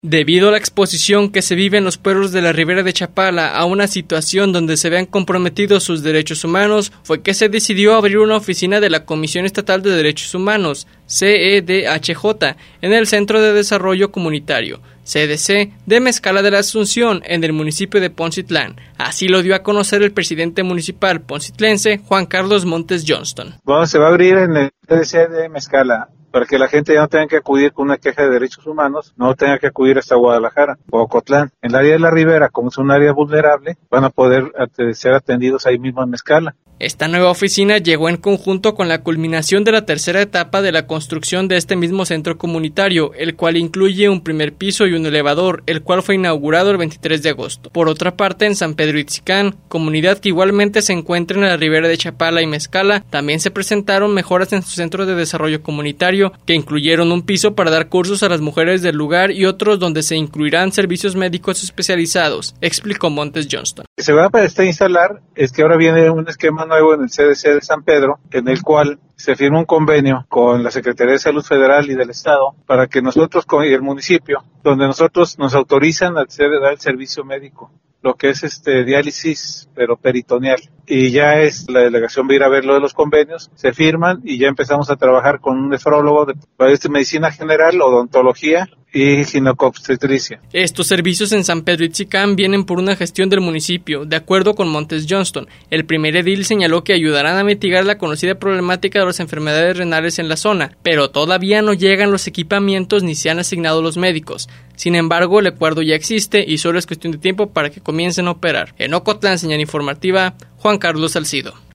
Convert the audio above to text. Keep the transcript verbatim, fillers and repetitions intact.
Debido a la exposición que se vive en los pueblos de la Ribera de Chapala a una situación donde se vean comprometidos sus derechos humanos, fue que se decidió abrir una oficina de la Comisión Estatal de Derechos Humanos, C E D H J, en el Centro de Desarrollo Comunitario, C D C, de Mezcala de la Asunción, en el municipio de Poncitlán. Así lo dio a conocer el presidente municipal poncitlense, Juan Carlos Montes Johnston. Bueno, se va a abrir en el C D C de Mezcala, para que la gente ya no tenga que acudir con una queja de derechos humanos, no tenga que acudir hasta Guadalajara o Ocotlán. En el área de la Ribera, como es un área vulnerable, van a poder ser atendidos ahí mismo en Mezcala. Esta nueva oficina llegó en conjunto con la culminación de la tercera etapa de la construcción de este mismo centro comunitario, el cual incluye un primer piso y un elevador, el cual fue inaugurado el veintitrés de agosto. Por otra parte, en San Pedro Itzicán, comunidad que igualmente se encuentra en la Ribera de Chapala y Mezcala, también se presentaron mejoras en su centro de desarrollo comunitario, que incluyeron un piso para dar cursos a las mujeres del lugar y otros donde se incluirán servicios médicos especializados, explicó Montes Johnston. Lo que se va a instalar es que ahora viene un esquema nuevo en el C D C de San Pedro, en el cual se firma un convenio con la Secretaría de Salud Federal y del Estado para que nosotros con el municipio, donde nosotros nos autorizan a hacer, dar el servicio médico, lo que es este diálisis, pero peritoneal. Y ya es, la delegación va a ir a ver lo de los convenios, se firman y ya empezamos a trabajar con un nefrólogo de, de medicina general, odontología y ginecobstetricia. Estos servicios en San Pedro Itzicán vienen por una gestión del municipio, de acuerdo con Montes Johnston. El primer edil señaló que ayudarán a mitigar la conocida problemática de las enfermedades renales en la zona, pero todavía no llegan los equipamientos ni se han asignado los médicos. Sin embargo, el acuerdo ya existe y solo es cuestión de tiempo para que comiencen a operar. En Ocotlán, señal informativa, Juan Carlos Salcido.